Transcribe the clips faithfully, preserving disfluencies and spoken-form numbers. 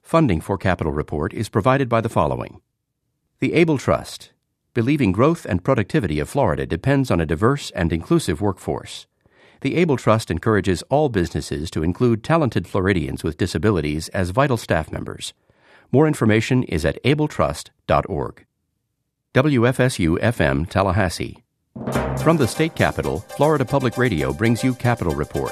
Funding for Capital Report is provided by the following. The Able Trust, believing growth and productivity of Florida depends on a diverse and inclusive workforce. The Able Trust encourages all businesses to include talented Floridians with disabilities as vital staff members. More information is at able trust dot org. W F S U F M Tallahassee. From the state capitol, Florida Public Radio brings you Capital Report.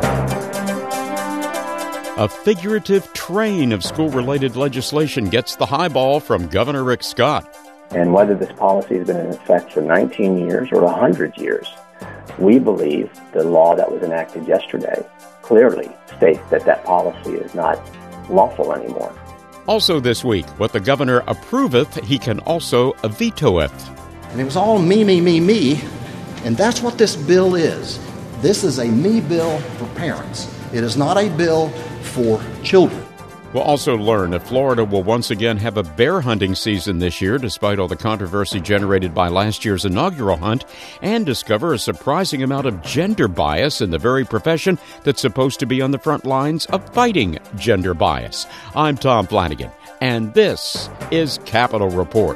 A figurative train of school-related legislation gets the highball from Governor Rick Scott. And whether this policy has been in effect for nineteen years or one hundred years, we believe the law that was enacted yesterday clearly states that that policy is not lawful anymore. Also this week, what the governor approveth, he can also vetoeth. And it was all me, me, me, me, and that's what this bill is. This is a me bill for parents. It is not a bill for children. We'll also learn that Florida will once again have a bear hunting season this year, despite all the controversy generated by last year's inaugural hunt, and discover a surprising amount of gender bias in the very profession that's supposed to be on the front lines of fighting gender bias. I'm Tom Flanagan, and this is Capital Report.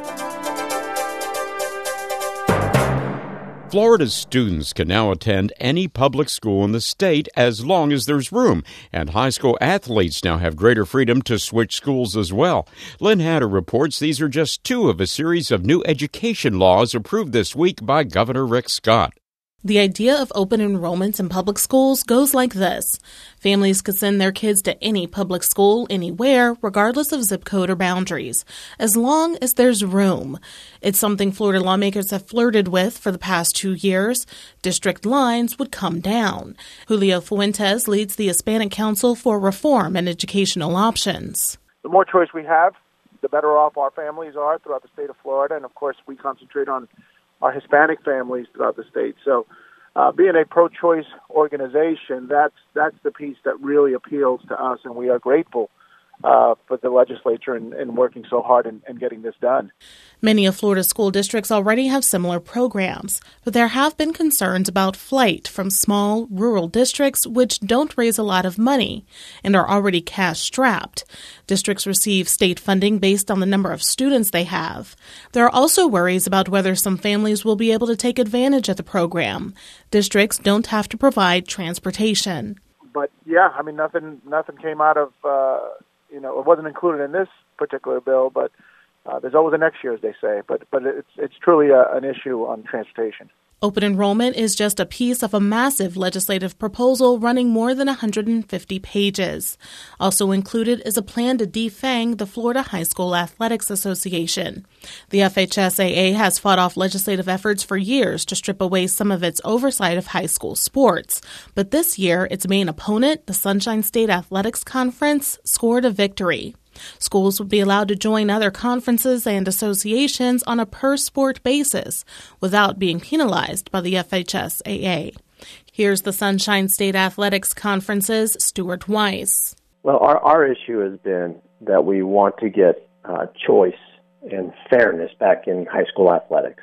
Florida's students can now attend any public school in the state as long as there's room, and high school athletes now have greater freedom to switch schools as well. Lynn Hatter reports these are just two of a series of new education laws approved this week by Governor Rick Scott. The idea of open enrollment in public schools goes like this. Families could send their kids to any public school anywhere, regardless of zip code or boundaries, as long as there's room. It's something Florida lawmakers have flirted with for the past two years. District lines would come down. Julio Fuentes leads the Hispanic Council for Reform and Educational Options. The more choice we have, the better off our families are throughout the state of Florida, and of course we concentrate on our Hispanic families throughout the state. So uh, being a pro-choice organization, that's that's the piece that really appeals to us, and we are grateful uh, for the legislature and, and working so hard in, in getting this done. Many of Florida's school districts already have similar programs, but there have been concerns about flight from small, rural districts which don't raise a lot of money and are already cash-strapped. Districts receive state funding based on the number of students they have. There are also worries about whether some families will be able to take advantage of the program. Districts don't have to provide transportation. But, yeah, I mean, nothing nothing came out of, uh, you know, it wasn't included in this particular bill, but Uh, there's always a next year, as they say, but but it's it's truly a, an issue on transportation. Open enrollment is just a piece of a massive legislative proposal running more than one hundred fifty pages. Also included is a plan to defang the Florida High School Athletics Association. The F H S A A has fought off legislative efforts for years to strip away some of its oversight of high school sports. But this year, its main opponent, the Sunshine State Athletics Conference, scored a victory. Schools would be allowed to join other conferences and associations on a per-sport basis without being penalized by the F H S A A. Here's the Sunshine State Athletics Conference's Stuart Weiss. Well, our, our issue has been that we want to get uh, choice and fairness back in high school athletics.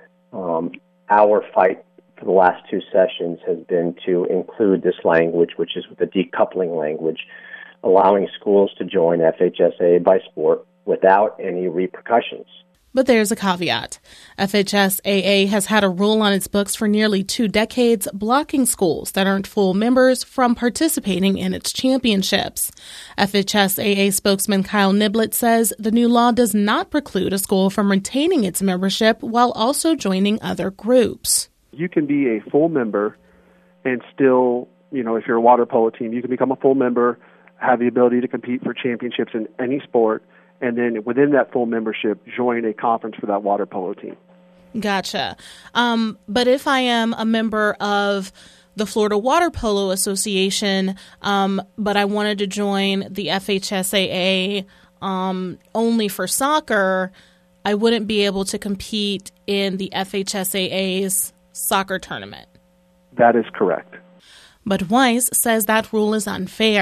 Um, our fight for the last two sessions has been to include this language, which is the decoupling language, allowing schools to join F H S A A by sport without any repercussions. But there's a caveat. F H S A A has had a rule on its books for nearly two decades blocking schools that aren't full members from participating in its championships. F H S A A spokesman Kyle Niblett says the new law does not preclude a school from retaining its membership while also joining other groups. You can be a full member and still, you know, if you're a water polo team, you can become a full member, have the ability to compete for championships in any sport, and then within that full membership, join a conference for that water polo team. Gotcha. Um, but if I am a member of the Florida Water Polo Association, um, but I wanted to join the F H S A A um, only for soccer, I wouldn't be able to compete in the F H S A A's soccer tournament. That is correct. But Weiss says that rule is unfair.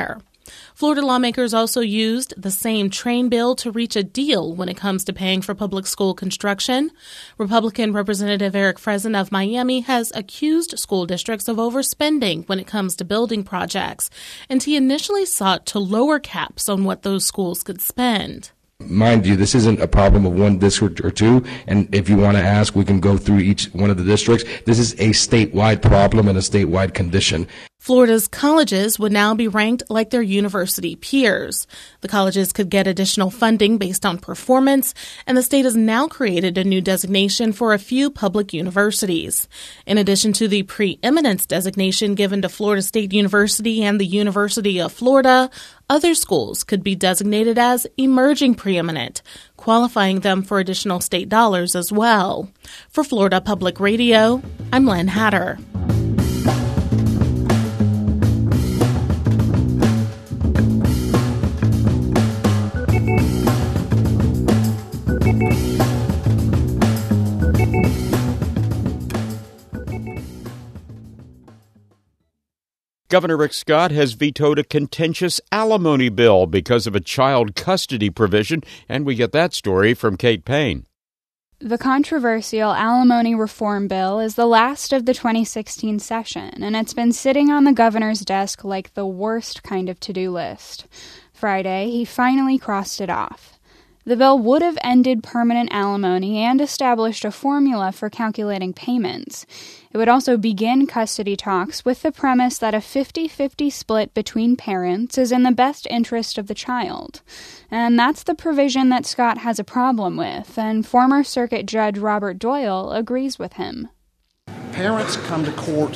Florida lawmakers also used the same train bill to reach a deal when it comes to paying for public school construction. Republican Representative Eric Fresen of Miami has accused school districts of overspending when it comes to building projects, and he initially sought to lower caps on what those schools could spend. Mind you, this isn't a problem of one district or two, and if you want to ask, we can go through each one of the districts. This is a statewide problem and a statewide condition. Florida's colleges would now be ranked like their university peers. The colleges could get additional funding based on performance, and the state has now created a new designation for a few public universities. In addition to the preeminence designation given to Florida State University and the University of Florida, other schools could be designated as emerging preeminent, qualifying them for additional state dollars as well. For Florida Public Radio, I'm Len Hatter. Governor Rick Scott has vetoed a contentious alimony bill because of a child custody provision, and we get that story from Kate Payne. The controversial alimony reform bill is the last of the twenty sixteen session, and it's been sitting on the governor's desk like the worst kind of to-do list. Friday, he finally crossed it off. The bill would have ended permanent alimony and established a formula for calculating payments. It would also begin custody talks with the premise that a fifty-fifty split between parents is in the best interest of the child. And that's the provision that Scott has a problem with, and former Circuit Judge Robert Doyle agrees with him. Parents come to court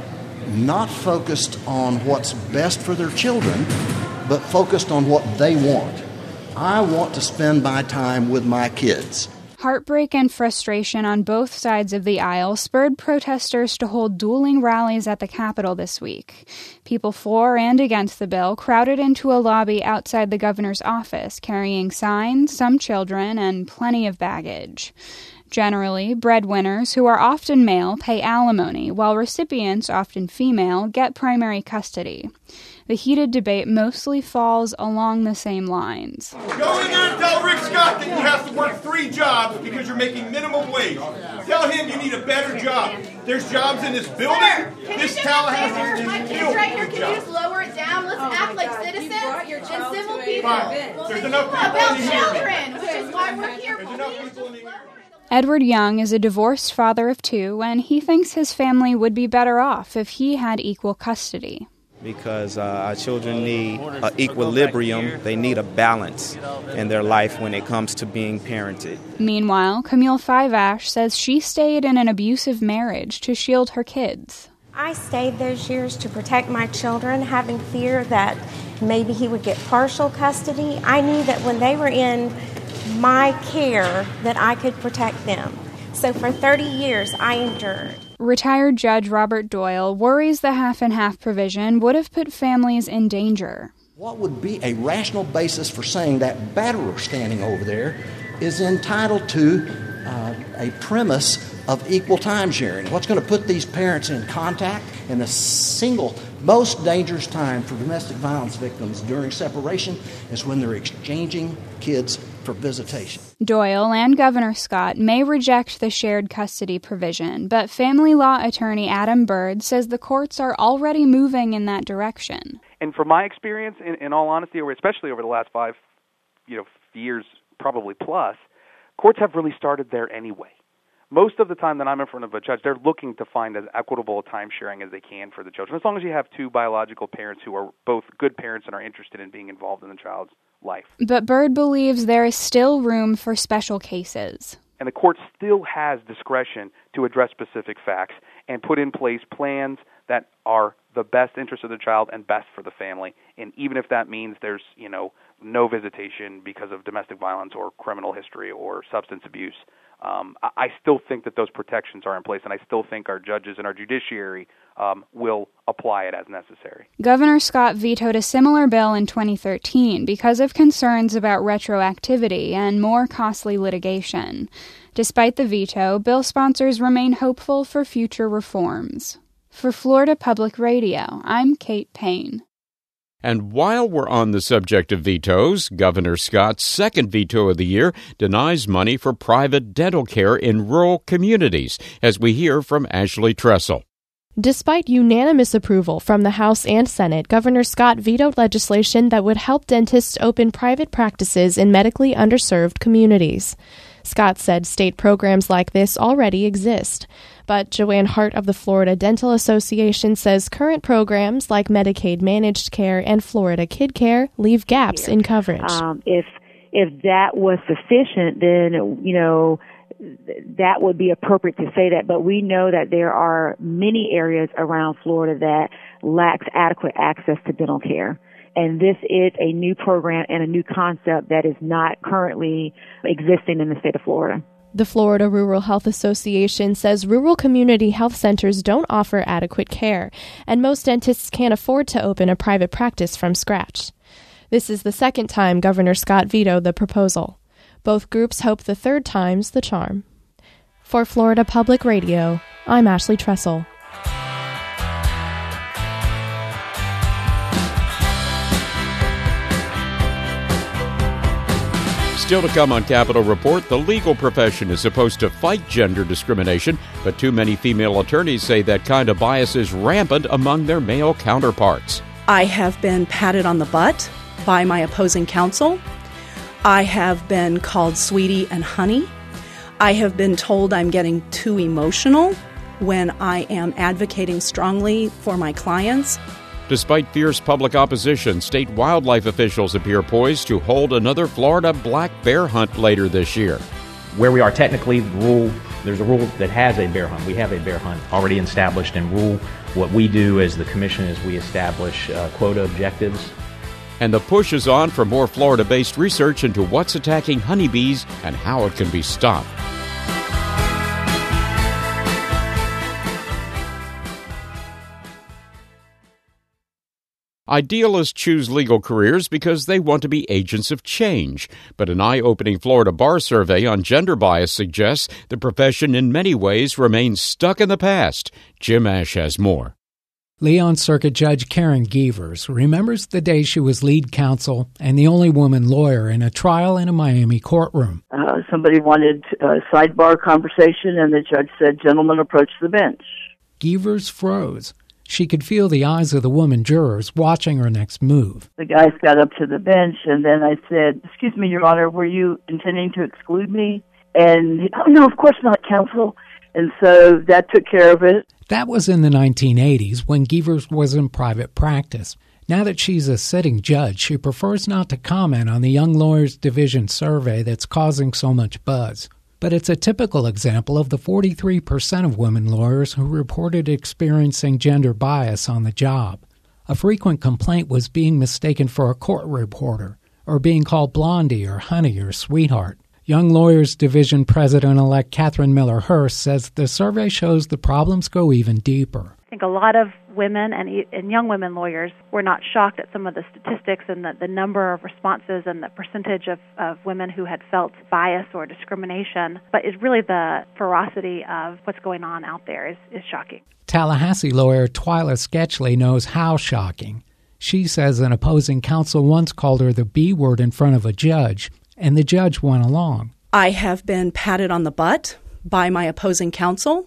not focused on what's best for their children, but focused on what they want. I want to spend my time with my kids. Heartbreak and frustration on both sides of the aisle spurred protesters to hold dueling rallies at the Capitol this week. People for and against the bill crowded into a lobby outside the governor's office, carrying signs, some children, and plenty of baggage. Generally, breadwinners, who are often male, pay alimony, while recipients, often female, get primary custody. The heated debate mostly falls along the same lines. Go in there and tell Rick Scott that you have to work three jobs because you're making minimum wage. Tell him you need a better job. There's jobs in this building. Sir, this Tallahassee is my kids right here. Can you just lower it down? Let's oh act like citizens and civil people. Well, There's enough people about in children, which is why we're here. There's enough people in here. Edward Young is a divorced father of two, and he thinks his family would be better off if he had equal custody. Because uh, our children need an equilibrium, they need a balance in their life when it comes to being parented. Meanwhile, Camille Fivash says she stayed in an abusive marriage to shield her kids. I stayed those years to protect my children, having fear that maybe he would get partial custody. I knew that when they were in my care that I could protect them. So for thirty years, I endured. Retired Judge Robert Doyle worries the half-and-half provision would have put families in danger. What would be a rational basis for saying that batterer standing over there is entitled to uh, a premise of equal time sharing? What's going to put these parents in contact in the single most dangerous time for domestic violence victims during separation is when they're exchanging kids for visitation. Doyle and Governor Scott may reject the shared custody provision, but family law attorney Adam Bird says the courts are already moving in that direction. And from my experience, in, in all honesty, or especially over the last five you know, years, probably plus, courts have really started there anyway. Most of the time that I'm in front of a judge, they're looking to find as equitable a time sharing as they can for the children, as long as you have two biological parents who are both good parents and are interested in being involved in the child's life. But Bird believes there is still room for special cases. And the court still has discretion to address specific facts and put in place plans that are the best interest of the child and best for the family. And even if that means there's, you know, no visitation because of domestic violence or criminal history or substance abuse, Um, I still think that those protections are in place, and I still think our judges and our judiciary um, will apply it as necessary. Governor Scott vetoed a similar bill in twenty thirteen because of concerns about retroactivity and more costly litigation. Despite the veto, bill sponsors remain hopeful for future reforms. For Florida Public Radio, I'm Kate Payne. And while we're on the subject of vetoes, Governor Scott's second veto of the year denies money for private dental care in rural communities, as we hear from Ashley Tressel. Despite unanimous approval from the House and Senate, Governor Scott vetoed legislation that would help dentists open private practices in medically underserved communities. Scott said state programs like this already exist. But Joanne Hart of the Florida Dental Association says current programs like Medicaid Managed Care and Florida Kid Care leave gaps in coverage. Um, if if that was sufficient, then, you know, that would be appropriate to say that. But we know that there are many areas around Florida that lacks adequate access to dental care. And this is a new program and a new concept that is not currently existing in the state of Florida. The Florida Rural Health Association says rural community health centers don't offer adequate care, and most dentists can't afford to open a private practice from scratch. This is the second time Governor Scott vetoed the proposal. Both groups hope the third time's the charm. For Florida Public Radio, I'm Ashley Tressel. Still to come on Capitol Report, the legal profession is supposed to fight gender discrimination, but too many female attorneys say that kind of bias is rampant among their male counterparts. I have been patted on the butt by my opposing counsel. I have been called sweetie and honey. I have been told I'm getting too emotional when I am advocating strongly for my clients. Despite fierce public opposition, state wildlife officials appear poised to hold another Florida black bear hunt later this year. Where we are technically, the rule, there's a rule that has a bear hunt. We have a bear hunt already established in rule. What we do as the commission is we establish uh, quota objectives. And the push is on for more Florida-based research into what's attacking honeybees and how it can be stopped. Idealists choose legal careers because they want to be agents of change. But an eye-opening Florida bar survey on gender bias suggests the profession in many ways remains stuck in the past. Jim Ash has more. Leon Circuit Judge Karen Gievers remembers the day she was lead counsel and the only woman lawyer in a trial in a Miami courtroom. Uh, somebody wanted a sidebar conversation, and the judge said, "Gentlemen, approach the bench." Gievers froze. She could feel the eyes of the woman jurors watching her next move. The guys got up to the bench, and then I said, "Excuse me, Your Honor, were you intending to exclude me?" And, "Oh, no, of course not, counsel." And so that took care of it. That was in the nineteen eighties when Gievers was in private practice. Now that she's a sitting judge, she prefers not to comment on the Young Lawyers Division survey that's causing so much buzz. But it's a typical example of the forty-three percent of women lawyers who reported experiencing gender bias on the job. A frequent complaint was being mistaken for a court reporter, or being called blondie or honey or sweetheart. Young Lawyers Division President-elect Catherine Miller-Hurst says the survey shows the problems go even deeper. I think a lot of women and, and young women lawyers were not shocked at some of the statistics and the, the number of responses and the percentage of, of women who had felt bias or discrimination. But it's really the ferocity of what's going on out there is, is shocking. Tallahassee lawyer Twyla Sketchley knows how shocking. She says an opposing counsel once called her the B word in front of a judge, and the judge went along. I have been patted on the butt by my opposing counsel.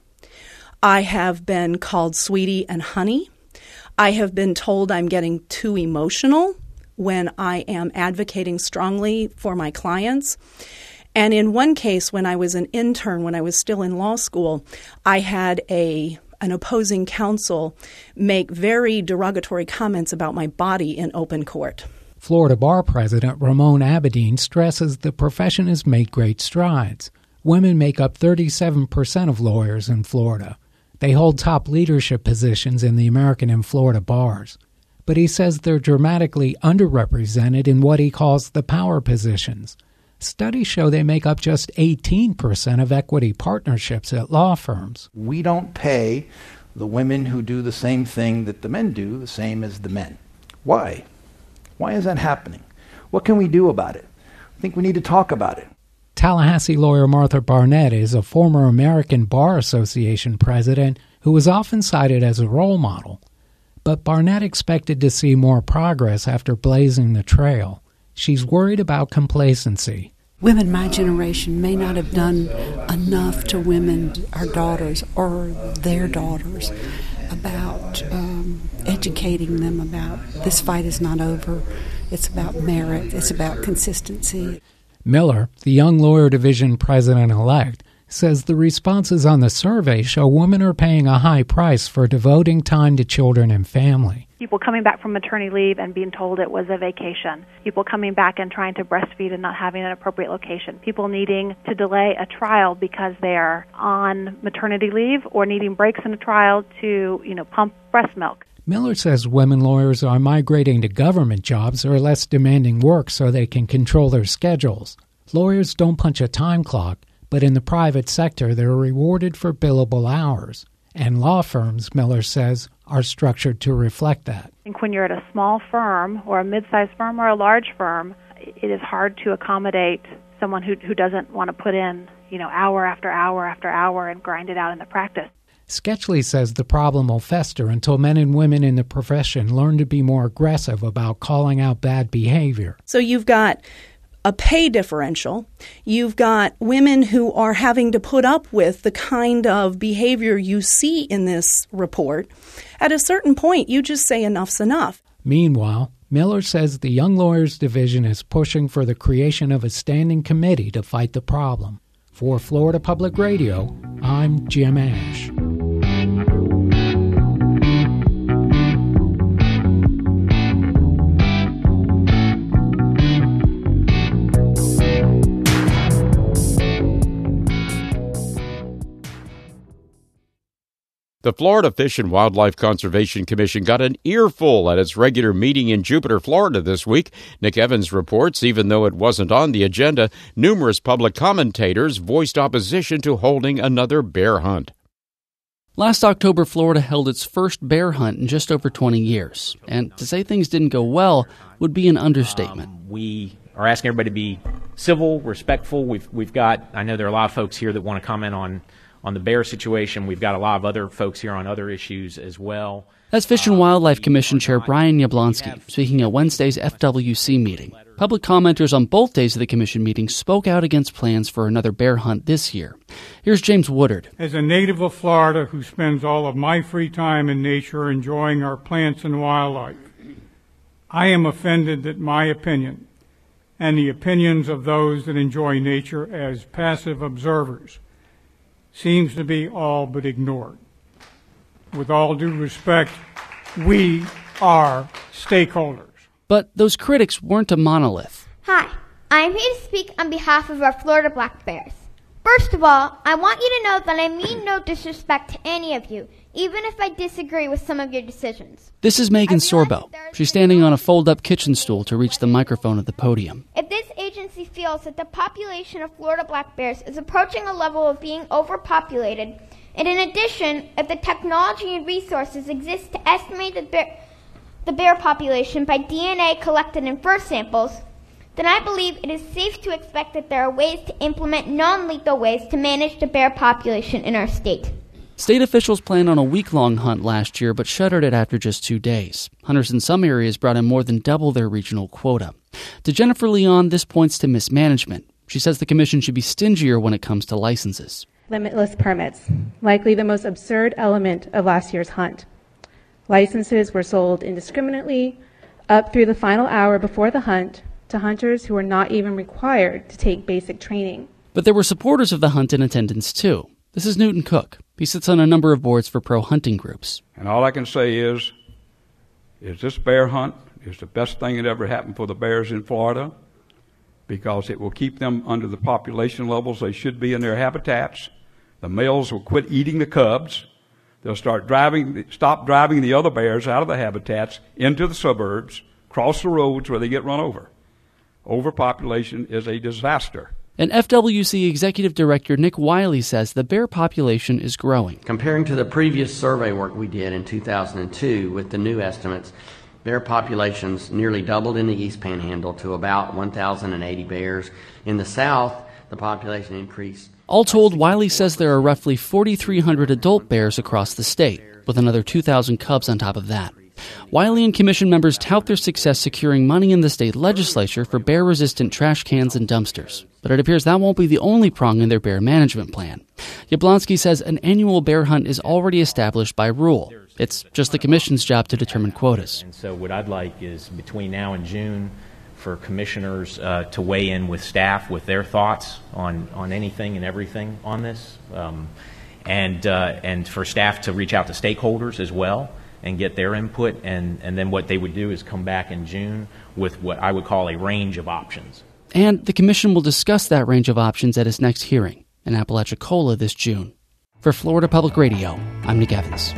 I have been called sweetie and honey. I have been told I'm getting too emotional when I am advocating strongly for my clients. And in one case, when I was an intern, when I was still in law school, I had a an opposing counsel make very derogatory comments about my body in open court. Florida Bar President Ramon Abedin stresses the profession has made great strides. Women make up thirty-seven percent of lawyers in Florida. They hold top leadership positions in the American and Florida bars. But he says they're dramatically underrepresented in what he calls the power positions. Studies show they make up just eighteen percent of equity partnerships at law firms. We don't pay the women who do the same thing that the men do the same as the men. Why? Why is that happening? What can we do about it? I think we need to talk about it. Tallahassee lawyer Martha Barnett is a former American Bar Association president who is often cited as a role model. But Barnett expected to see more progress after blazing the trail. She's worried about complacency. Women my generation may not have done enough to women, our daughters or their daughters, about um, educating them about this fight is not over. It's about merit. It's about consistency. Miller, the Young Lawyer Division president-elect, says the responses on the survey show women are paying a high price for devoting time to children and family. People coming back from maternity leave and being told it was a vacation. People coming back and trying to breastfeed and not having an appropriate location. People needing to delay a trial because they're on maternity leave or needing breaks in a trial to, you know, pump breast milk. Miller says women lawyers are migrating to government jobs or less demanding work so they can control their schedules. Lawyers don't punch a time clock, but in the private sector they're rewarded for billable hours. And law firms, Miller says, are structured to reflect that. I think when you're at a small firm or a mid-sized firm or a large firm, it is hard to accommodate someone who who doesn't want to put in, you know, hour after hour after hour and grind it out in the practice. Sketchley says the problem will fester until men and women in the profession learn to be more aggressive about calling out bad behavior. So you've got a pay differential. You've got women who are having to put up with the kind of behavior you see in this report. At a certain point, you just say enough's enough. Meanwhile, Miller says the Young Lawyers Division is pushing for the creation of a standing committee to fight the problem. For Florida Public Radio, I'm Jim Ash. The Florida Fish and Wildlife Conservation Commission got an earful at its regular meeting in Jupiter, Florida this week. Nick Evans reports, even though it wasn't on the agenda, numerous public commentators voiced opposition to holding another bear hunt. Last October, Florida held its first bear hunt in just over twenty years. And to say things didn't go well would be an understatement. Um, we are asking everybody to be civil, respectful. We've, we've got, I know there are a lot of folks here that want to comment on On the bear situation. We've got a lot of other folks here on other issues as well. That's Fish and Wildlife Commission Chair Brian Yablonsky speaking at Wednesday's F W C meeting. Public commenters on both days of the commission meeting spoke out against plans for another bear hunt this year. Here's James Woodard. As a native of Florida who spends all of my free time in nature enjoying our plants and wildlife, I am offended that my opinion and the opinions of those that enjoy nature as passive observers seems to be all but ignored. With all due respect, we are stakeholders. But those critics weren't a monolith. Hi, I am here to speak on behalf of our Florida Black Bears. First of all, I want you to know that I mean no disrespect to any of you, even if I disagree with some of your decisions. This is Megan Sorbo. She's standing on a fold-up kitchen stool to reach the microphone at the podium. If this agency feels that the population of Florida black bears is approaching a level of being overpopulated, and in addition, if the technology and resources exist to estimate the bear, the bear population by D N A collected in fur samples, then I believe it is safe to expect that there are ways to implement non-lethal ways to manage the bear population in our state. State officials planned on a week-long hunt last year, but shuttered it after just two days. Hunters in some areas brought in more than double their regional quota. To Jennifer Leon, this points to mismanagement. She says the commission should be stingier when it comes to licenses. Limitless permits, likely the most absurd element of last year's hunt. Licenses were sold indiscriminately up through the final hour before the hunt to hunters who were not even required to take basic training. But there were supporters of the hunt in attendance, too. This is Newton Cook. He sits on a number of boards for pro-hunting groups. And all I can say is, is this bear hunt is the best thing that ever happened for the bears in Florida, because it will keep them under the population levels they should be in their habitats. The males will quit eating the cubs. They'll start driving, stop driving the other bears out of the habitats into the suburbs, cross the roads where they get run over. Overpopulation is a disaster. And F W C Executive Director Nick Wiley says the bear population is growing. Comparing to the previous survey work we did in two thousand two with the new estimates, bear populations nearly doubled in the East Panhandle to about one thousand eighty bears. In the South, the population increased. All told, Wiley says there are roughly forty-three hundred adult bears across the state, with another two thousand cubs on top of that. Wiley and commission members tout their success securing money in the state legislature for bear-resistant trash cans and dumpsters. But it appears that won't be the only prong in their bear management plan. Yablonsky says an annual bear hunt is already established by rule. It's just the commission's job to determine quotas. And so what I'd like is between now and June for commissioners uh, to weigh in with staff with their thoughts on, on anything and everything on this, um, and uh, and for staff to reach out to stakeholders as well and get their input, and, and then what they would do is come back in June with what I would call a range of options. And the commission will discuss that range of options at its next hearing in Apalachicola this June. For Florida Public Radio, I'm Nick Evans.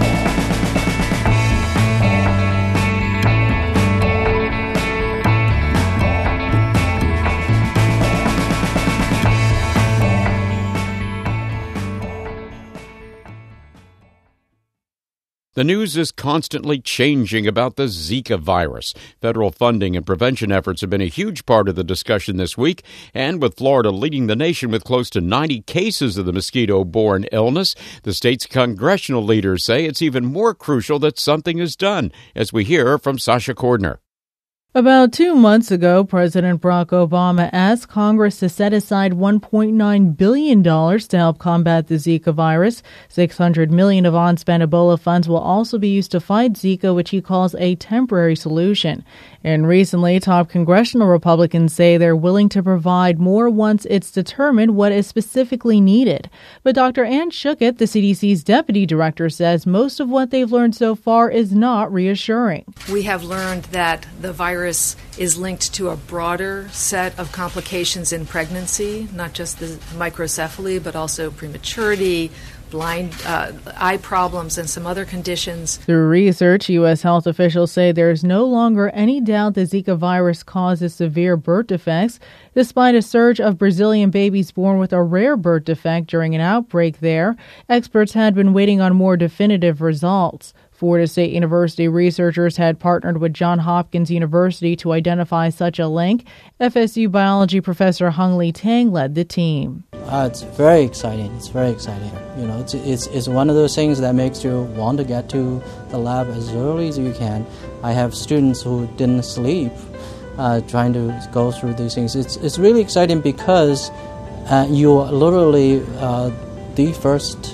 The news is constantly changing about the Zika virus. Federal funding and prevention efforts have been a huge part of the discussion this week, and with Florida leading the nation with close to ninety cases of the mosquito-borne illness, the state's congressional leaders say it's even more crucial that something is done, as we hear from Sasha Cordner. About two months ago, President Barack Obama asked Congress to set aside one point nine billion dollars to help combat the Zika virus. six hundred million dollars of unspent Ebola funds will also be used to fight Zika, which he calls a temporary solution. And recently, top congressional Republicans say they're willing to provide more once it's determined what is specifically needed. But Doctor Ann Schuchat, the C D C's deputy director, says most of what they've learned so far is not reassuring. We have learned that the virus is linked to a broader set of complications in pregnancy, not just the microcephaly, but also prematurity, blind uh, eye problems, and some other conditions. Through research, U S health officials say there is no longer any doubt the Zika virus causes severe birth defects, despite a surge of Brazilian babies born with a rare birth defect during an outbreak there. Experts had been waiting on more definitive results. Florida State University researchers had partnered with Johns Hopkins University to identify such a link. F S U biology professor Hung Lee Tang led the team. Uh, it's very exciting. It's very exciting. You know, it's, it's it's one of those things that makes you want to get to the lab as early as you can. I have students who didn't sleep uh, trying to go through these things. It's it's really exciting because uh, you're literally uh, the first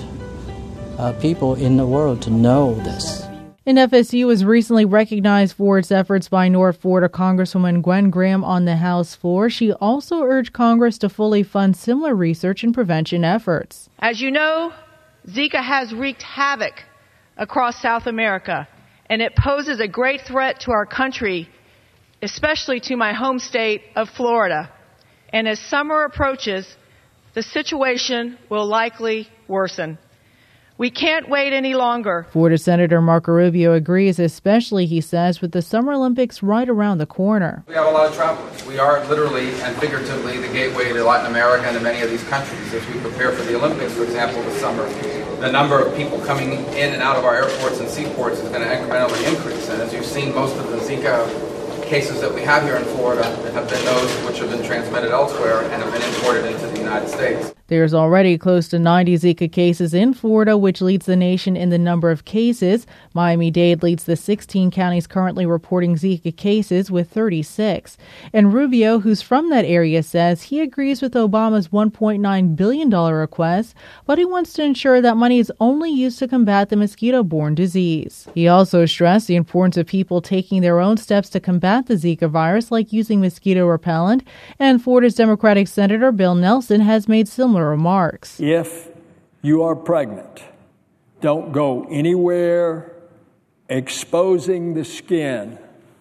Uh, people in the world to know this. And F S U was recently recognized for its efforts by North Florida Congresswoman Gwen Graham on the House floor. She also urged Congress to fully fund similar research and prevention efforts. As you know, Zika has wreaked havoc across South America, and it poses a great threat to our country, especially to my home state of Florida. And as summer approaches, the situation will likely worsen. We can't wait any longer. Florida Senator Marco Rubio agrees, especially, he says, with the Summer Olympics right around the corner. We have a lot of travelers. We are literally and figuratively the gateway to Latin America and to many of these countries. As we prepare for the Olympics, for example, this summer, the number of people coming in and out of our airports and seaports is going to incrementally increase. And as you've seen, most of the Zika cases that we have here in Florida have been those which have been transmitted elsewhere and have been imported into the United States. There's already close to ninety Zika cases in Florida, which leads the nation in the number of cases. Miami-Dade leads the sixteen counties currently reporting Zika cases with thirty-six. And Rubio, who's from that area, says he agrees with Obama's one point nine billion dollars request, but he wants to ensure that money is only used to combat the mosquito-borne disease. He also stressed the importance of people taking their own steps to combat the Zika virus, like using mosquito repellent, and Florida's Democratic Senator Bill Nelson has made similar remarks. If you are pregnant, don't go anywhere exposing the skin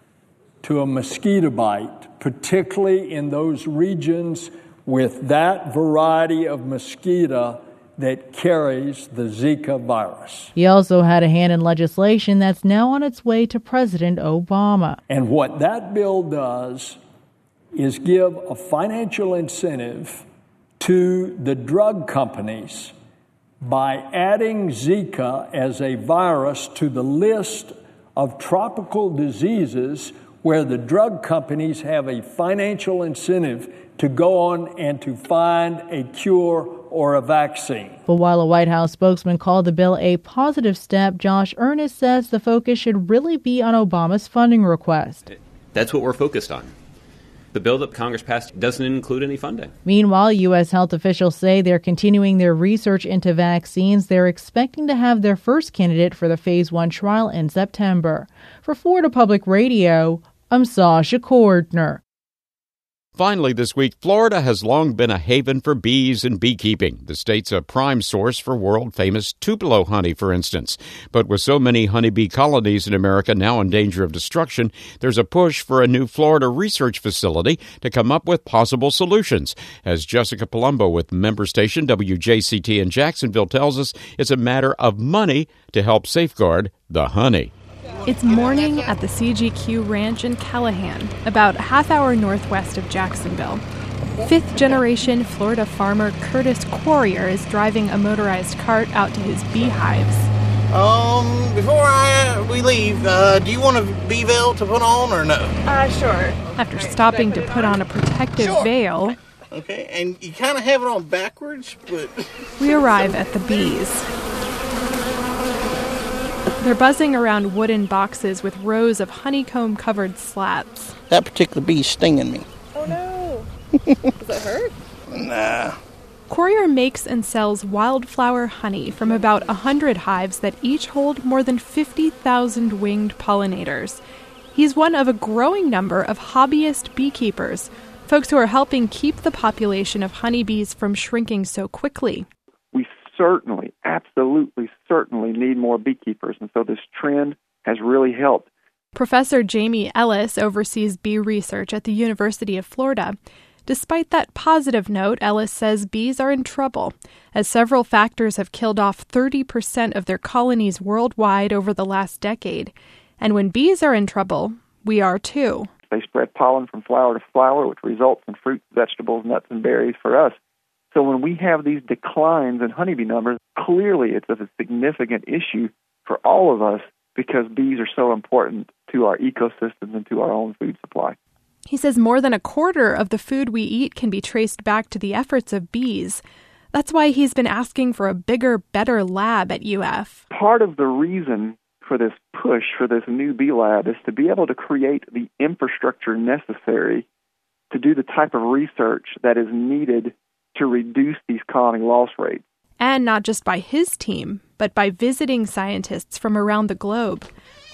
to a mosquito bite, particularly in those regions with that variety of mosquito that carries the Zika virus. He also had a hand in legislation that's now on its way to President Obama. And what that bill does is give a financial incentive to the drug companies by adding Zika as a virus to the list of tropical diseases where the drug companies have a financial incentive to go on and to find a cure or a vaccine. But while a White House spokesman called the bill a positive step, Josh Earnest says the focus should really be on Obama's funding request. That's what we're focused on. The bill that Congress passed doesn't include any funding. Meanwhile, U S health officials say they're continuing their research into vaccines. They're expecting to have their first candidate for the phase one trial in September. For Florida Public Radio, I'm Sasha Cordner. Finally this week, Florida has long been a haven for bees and beekeeping. The state's a prime source for world-famous Tupelo honey, for instance. But with so many honeybee colonies in America now in danger of destruction, there's a push for a new Florida research facility to come up with possible solutions. As Jessica Palumbo with member station W J C T in Jacksonville tells us, it's a matter of money to help safeguard the honey. It's morning at the C G Q Ranch in Callahan, about a half hour northwest of Jacksonville. Fifth-generation Florida farmer Curtis Quarrier is driving a motorized cart out to his beehives. Um, before I uh, we leave, uh, do you want a bee veil to put on or no? Uh, sure. After stopping to put on a protective Sure. veil, Okay, and you kind of have it on backwards, but... we arrive at the bees. They're buzzing around wooden boxes with rows of honeycomb-covered slats. That particular bee's stinging me. Oh no! Does it hurt? Nah. Quarrier makes and sells wildflower honey from about one hundred hives that each hold more than fifty thousand winged pollinators. He's one of a growing number of hobbyist beekeepers, folks who are helping keep the population of honeybees from shrinking so quickly. We certainly, absolutely, certainly need more beekeepers, and so this trend has really helped. Professor Jamie Ellis oversees bee research at the University of Florida. Despite that positive note, Ellis says bees are in trouble, as several factors have killed off thirty percent of their colonies worldwide over the last decade. And when bees are in trouble, we are too. They spread pollen from flower to flower, which results in fruits, vegetables, nuts, and berries for us. So when we have these declines in honeybee numbers, clearly it's a significant issue for all of us because bees are so important to our ecosystems and to our own food supply. He says more than a quarter of the food we eat can be traced back to the efforts of bees. That's why he's been asking for a bigger, better lab at U F. Part of the reason for this push for this new bee lab is to be able to create the infrastructure necessary to do the type of research that is needed to reduce these colony loss rates. And not just by his team, but by visiting scientists from around the globe.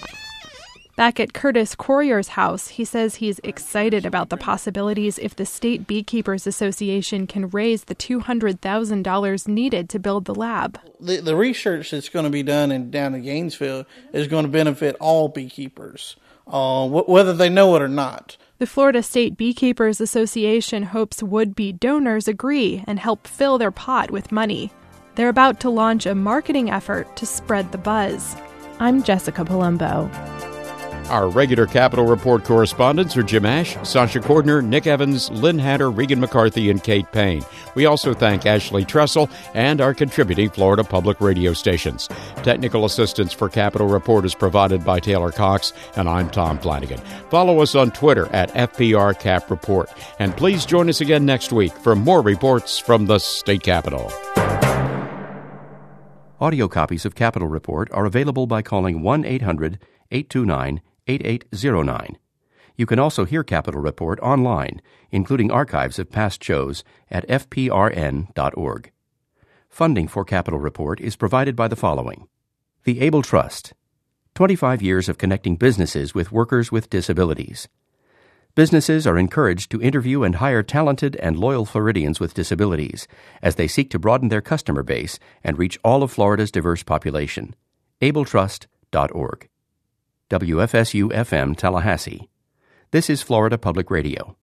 Back at Curtis Quarrier's house, he says he's excited about the possibilities if the State Beekeepers Association can raise the two hundred thousand dollars needed to build the lab. The, the research that's going to be done in, down in Gainesville is going to benefit all beekeepers, uh, wh- whether they know it or not. The Florida State Beekeepers Association hopes would-be donors agree and help fill their pot with money. They're about to launch a marketing effort to spread the buzz. I'm Jessica Palumbo. Our regular Capitol Report correspondents are Jim Ash, Sasha Cordner, Nick Evans, Lynn Hatter, Regan McCarthy, and Kate Payne. We also thank Ashley Tressel and our contributing Florida Public Radio stations. Technical assistance for Capitol Report is provided by Taylor Cox, and I'm Tom Flanagan. Follow us on Twitter at F P R Cap Report. And please join us again next week for more reports from the state capitol. Audio copies of Capitol Report are available by calling one eight hundred eight two nine eight eight zero nine. You can also hear Capitol Report online, including archives of past shows at f p r n dot org. Funding for Capitol Report is provided by the following. The Able Trust, twenty-five years of connecting businesses with workers with disabilities. Businesses are encouraged to interview and hire talented and loyal Floridians with disabilities as they seek to broaden their customer base and reach all of Florida's diverse population. able trust dot org. W F S U F M Tallahassee. This is Florida Public Radio.